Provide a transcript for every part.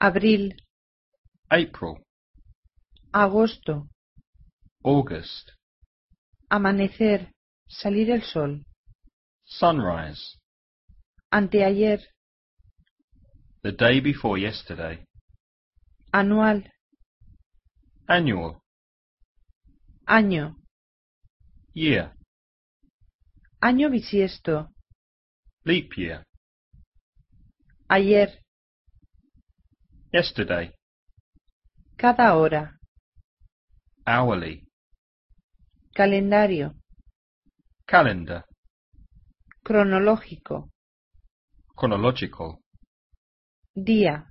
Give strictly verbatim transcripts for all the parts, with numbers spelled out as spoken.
Abril, April, agosto, August, amanecer, salir el sol, sunrise, anteayer, the day before yesterday, anual, annual, año, year, año bisiesto, leap year, ayer, yesterday, cada hora, hourly, calendario, calendar, cronológico, chronological, día,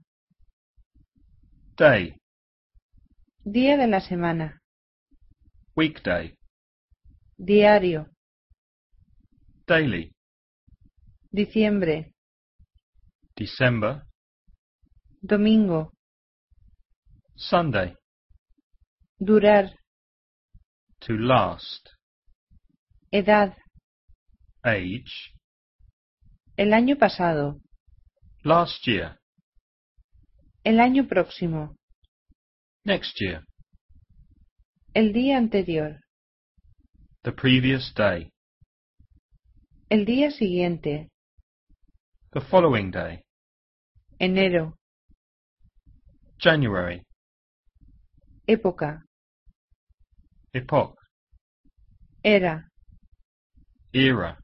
day, día de la semana, weekday, diario, daily, diciembre, December, domingo, Sunday, durar, to last, edad, age, el año pasado, last year, el año próximo, next year, el día anterior, the previous day, el día siguiente, the following day, enero, January, época, epoch, era, era,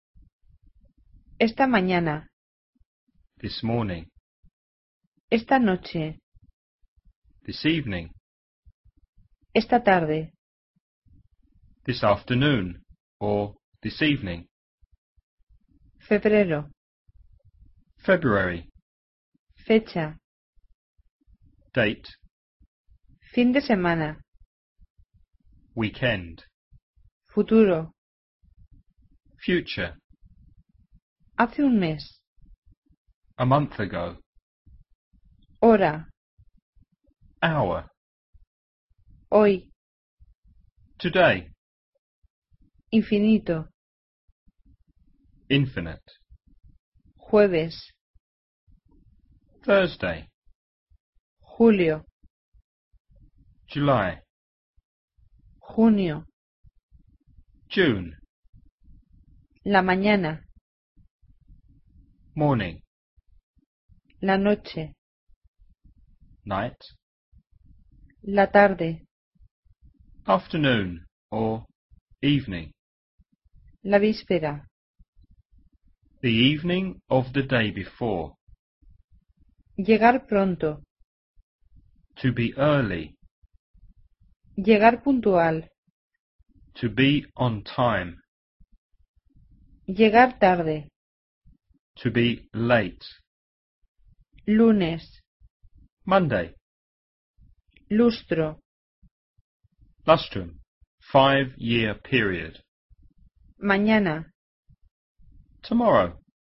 esta mañana, this morning, esta noche, this evening, esta tarde, this afternoon, or this evening, febrero, February, fecha, date, fin de semana, weekend, futuro, future, hace un mes, a month ago, hora, hour, hoy, today, infinito, infinite, jueves, Thursday, julio, July, junio, June, la mañana, morning, la noche, night, la tarde, afternoon, or evening, la víspera, the evening of the day before, llegar pronto, to be early, llegar puntual, to be on time, llegar tarde, to be late, lunes, Monday, lustro, lustrum, five-year period, mañana, tomorrow,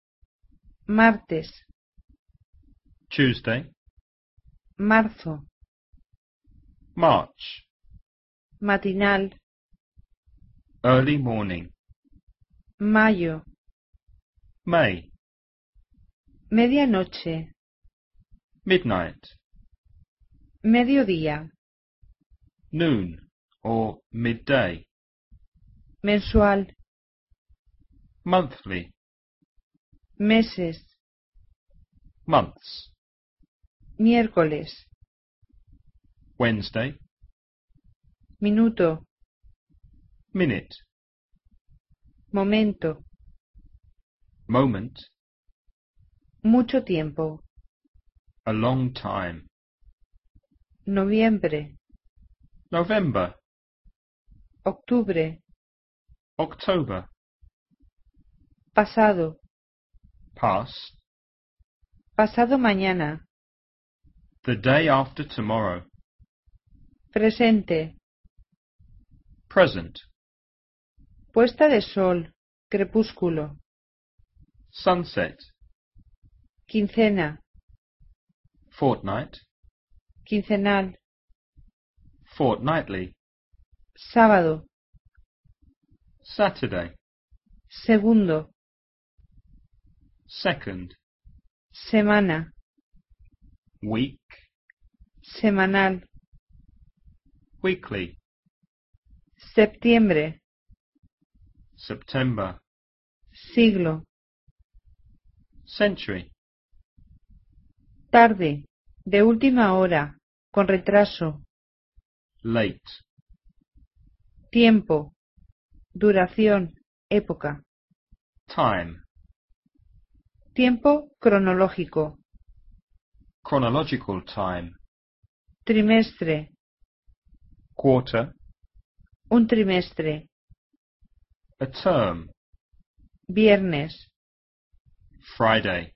martes, Tuesday, marzo, March, matinal, early morning, mayo, May, medianoche, midnight, mediodía, noon, or midday, mensual, monthly, meses, months, miércoles, Wednesday, minuto, minute, momento, moment, mucho tiempo, a long time, noviembre, November, octubre, October, pasado, past, pasado mañana, the day after tomorrow, presente, present, puesta de sol, crepúsculo, sunset, quincena, fortnight, quincenal, fortnightly, sábado, Saturday, segundo, second, semana, week, semanal, weekly, septiembre, September, siglo, century, tarde, de última hora, con retraso, late, tiempo, duración, época, time, tiempo cronológico, chronological time, trimestre, quarter, un trimestre, a term, viernes, Friday,